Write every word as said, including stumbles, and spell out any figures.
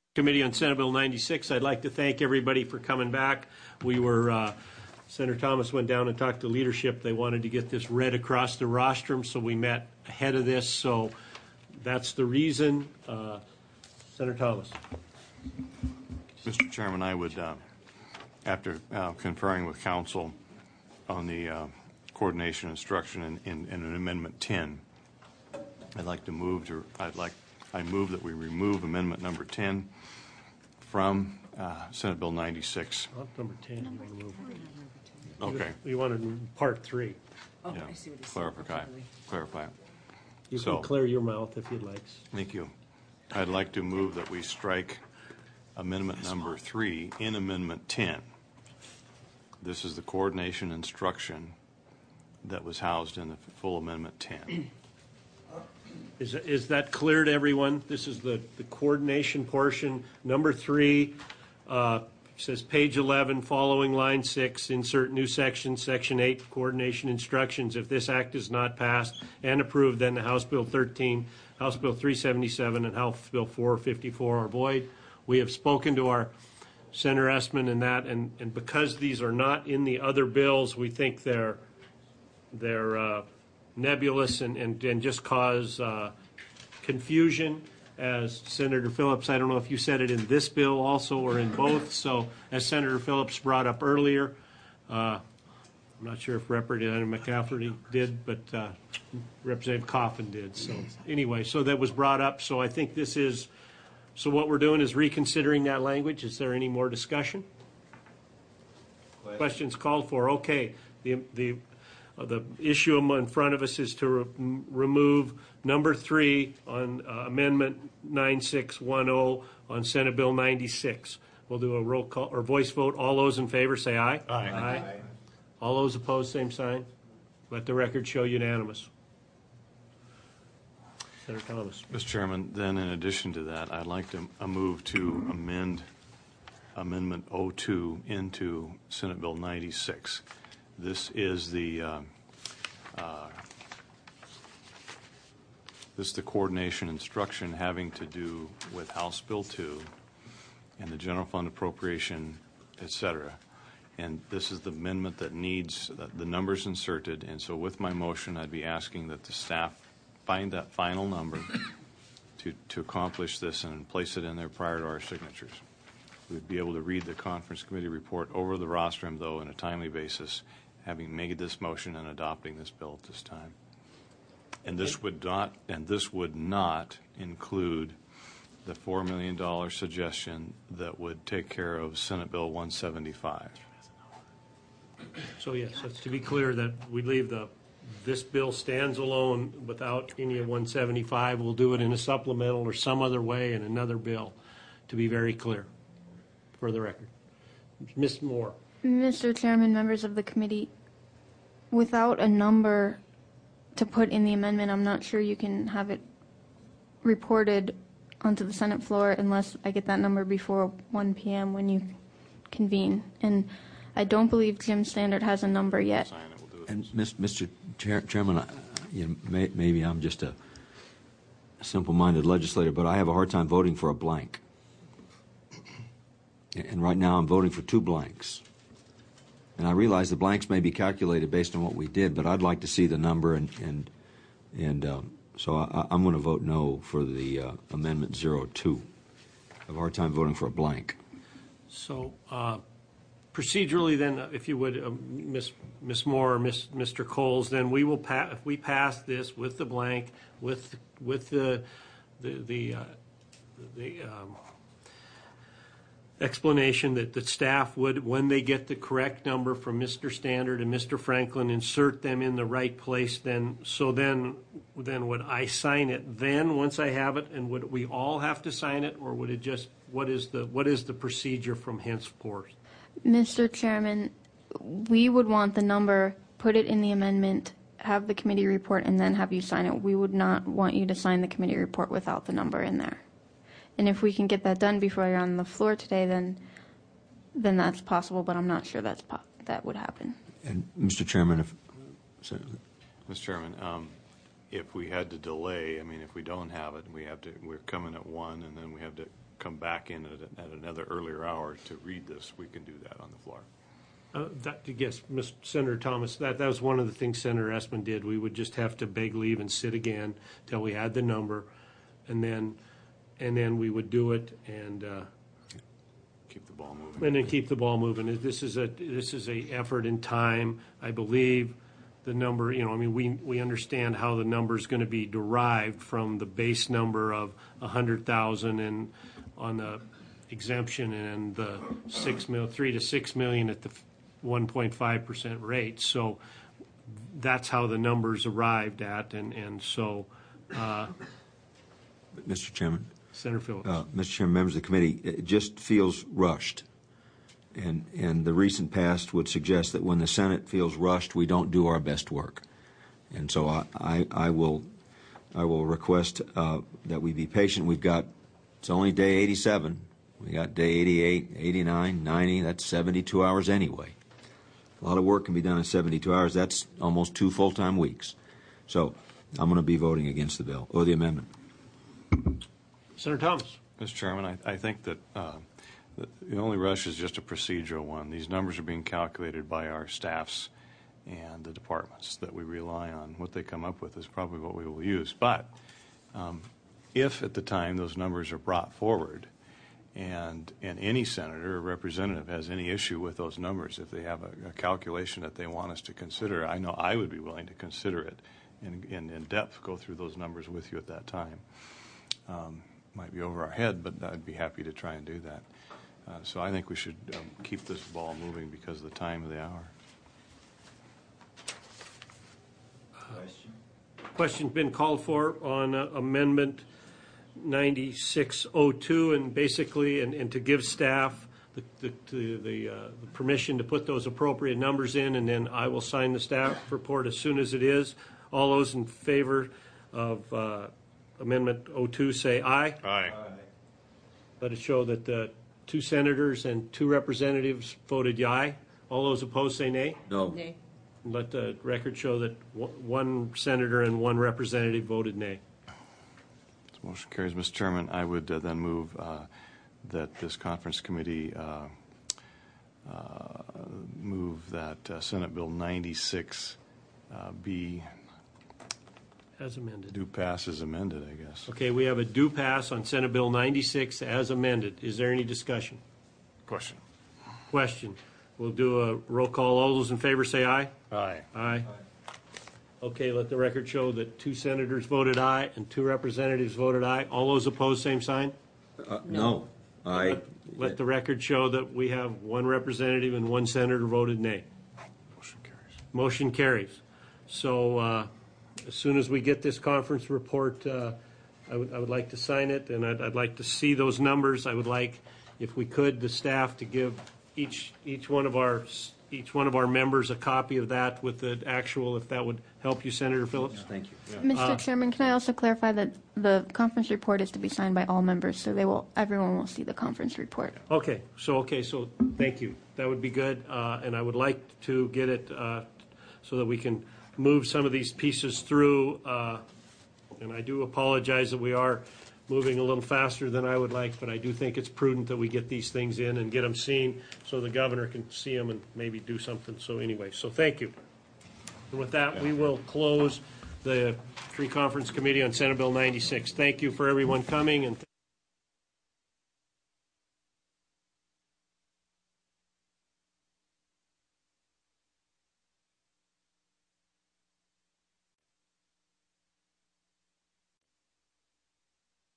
Committee on Senate Bill ninety-six. I'd like to thank everybody for coming back. We were, uh, Senator Thomas went down and talked to leadership. They wanted to get this read across the rostrum, so we met ahead of this. So that's the reason. Uh, Senator Thomas. Mister Chairman, I would, uh, after uh, conferring with counsel on the uh, coordination instruction in, in, in Amendment ten, I'd like to move to, I'd like, I move that we remove Amendment number ten from uh, Senate Bill ninety-six. Not number ten. You want to move. Okay. You wanted part three. Oh, Yeah. I see what he's Clarify. saying. Clarify. You So- can clear your mouth if you'd like. Thank you. I'd like to move that we strike Amendment number three in Amendment ten. This is the coordination instruction that was housed in the full Amendment ten. Is, is that clear to everyone? This is the, the coordination portion. Number three uh, says page eleven, following line six, insert new section, section eight, coordination instructions. If this act is not passed and approved, then the House Bill thirteen, House Bill three seventy-seven, and House Bill four fifty-four are void. We have spoken to our Senator Estman and that, and, and because these are not in the other bills, we think they're they're uh, nebulous and, and, and just cause uh, confusion. As Senator Phillips, I don't know if you said it in this bill also or in both. So as Senator Phillips brought up earlier, uh, I'm not sure if Representative McCafferty did, but uh, Representative Coffin did. So anyway, so that was brought up. So I think this is, so what we're doing is reconsidering that language. Is there any more discussion? Question. Questions called for. Okay. The, the, uh, the issue in front of us is to re- remove number three on uh, Amendment nine six one zero on Senate Bill ninety-six. We'll do a roll call or voice vote. All those in favor say aye. Aye. Aye. Aye. All those opposed, same sign. Let the record show unanimous. Senator Thomas. Mister Chairman, then in addition to that, I'd like to uh, move to amend Amendment oh two into Senate Bill ninety-six. This is the uh, uh, this is the coordination instruction having to do with House Bill two and the general fund appropriation, et cetera. And this is the amendment that needs the, the numbers inserted. And so with my motion, I'd be asking that the staff find that final number to, to accomplish this and place it in there prior to our signatures. We'd be able to read the conference committee report over the rostrum, though, on a timely basis, having made this motion and adopting this bill at this time. And this would not, and this would not include the four million dollars suggestion that would take care of Senate Bill one seventy-five. So yes, that's to be clear that we leave the, this bill stands alone without any of one seventy-five. We'll do it in a supplemental or some other way in another bill, to be very clear, for the record. Miz Moore. Mister Chairman, members of the committee, without a number to put in the amendment, I'm not sure you can have it reported onto the Senate floor unless I get that number before one p m when you convene. And I don't believe Jim Standard has a number yet. And Mister Chair, Chairman, I, you know, may, maybe I'm just a simple-minded legislator, but I have a hard time voting for a blank. And right now I'm voting for two blanks. And I realize the blanks may be calculated based on what we did, but I'd like to see the number, and and and um, so I, I'm going to vote no for the uh, Amendment zero two. I have a hard time voting for a blank. So uh, procedurally, then, if you would, uh, Miz Miz Moore or Miz Mister Coles, then we will pass. If we pass this with the blank, with with the the the, uh, the um, explanation that the staff would, when they get the correct number from Mister Standard and Mister Franklin, insert them in the right place. Then, so then, then would I sign it then once I have it, and would we all have to sign it, or would it just? What is the what is the procedure from henceforth? Mister Chairman, we would want the number, put it in the amendment, have the committee report, and then have you sign it. We would not want you to sign the committee report without the number in there. And if we can get that done before you're on the floor today, then then that's possible, but I'm not sure that's po- that would happen. And Mister Chairman, if sorry. Mister Chairman, um, if we had to delay, I mean, if we don't have it, we have to. We're coming at one, and then we have to come back in at, at another earlier hour to read this, we can do that on the floor. Uh, that, yes, Mister Senator Thomas, that, that was one of the things Senator Esplin did. We would just have to beg leave and sit again till we had the number, and then, and then we would do it, and, uh, Keep the ball moving. and then keep the ball moving. This is a, this is a effort in time. I believe the number, you know, I mean, we, we understand how the number is going to be derived from the base number of a hundred thousand and on the exemption and the six mil, three to six million at the one point five percent rate. So that's how the numbers arrived at, and, and so, uh, Mister Chairman, Senator Phillips. uh, Mister Chairman, members of the committee, it just feels rushed. And, and the recent past would suggest that when the Senate feels rushed, we don't do our best work. And so I, I, I will, I will request uh, that we be patient. We've got, it's only day eighty-seven. We got day eighty-eight, eighty-nine, ninety. That's seventy-two hours anyway. A lot of work can be done in seventy-two hours. That's almost two full-time weeks. So I'm going to be voting against the bill, or the amendment. Senator Thomas. Mister Chairman, I, I think that uh, the, the only rush is just a procedural one. These numbers are being calculated by our staffs and the departments that we rely on. What they come up with is probably what we will use. But um, if at the time those numbers are brought forward and, and any senator or representative has any issue with those numbers, if they have a, a calculation that they want us to consider, I know I would be willing to consider it and in, in depth, go through those numbers with you at that time. Um, might be over our head, but I'd be happy to try and do that. Uh, so I think we should um, keep this ball moving because of the time of the hour. Question's been called for on uh, Amendment ninety-six oh two, and basically, and, and to give staff the, the, the, the, uh, the permission to put those appropriate numbers in, and then I will sign the staff report as soon as it is. All those in favor of uh, Amendment oh two say aye. Aye. Let it show that the two senators and two representatives voted aye. All those opposed say nay. No. Nay. Let the record show that w- one senator and one representative voted nay. This motion carries, Mister Chairman. I would uh, then move uh, that this conference committee uh, uh, move that uh, Senate Bill ninety-six uh, be As amended. do pass as amended, I guess. Okay, we have a due pass on Senate Bill ninety-six as amended. Is there any discussion? Question. Question. We'll do a roll call. All those in favor say aye. Aye. Aye. Okay, let the record show that two senators voted aye and two representatives voted aye. All those opposed, same sign. Uh, no. I. Let- Let the record show that we have one representative and one senator voted nay. Motion carries. Motion carries. So uh, as soon as we get this conference report, uh, I would I would like to sign it, and I'd I'd like to see those numbers. I would like, if we could, the staff to give each each one of our each one of our members a copy of that with the actual, if that would help you, Senator Phillips. Thank you. Mister Chairman, can I also clarify that the conference report is to be signed by all members, so they will, everyone will see the conference report. Okay, so, okay, so, thank you. That would be good, uh, and I would like to get it uh, so that we can move some of these pieces through, uh, and I do apologize that we are moving a little faster than I would like, but I do think it's prudent that we get these things in and get them seen so the governor can see them and maybe do something. So anyway, so thank you. And with that, we will close the pre-conference committee on Senate Bill ninety-six. Thank you for everyone coming, and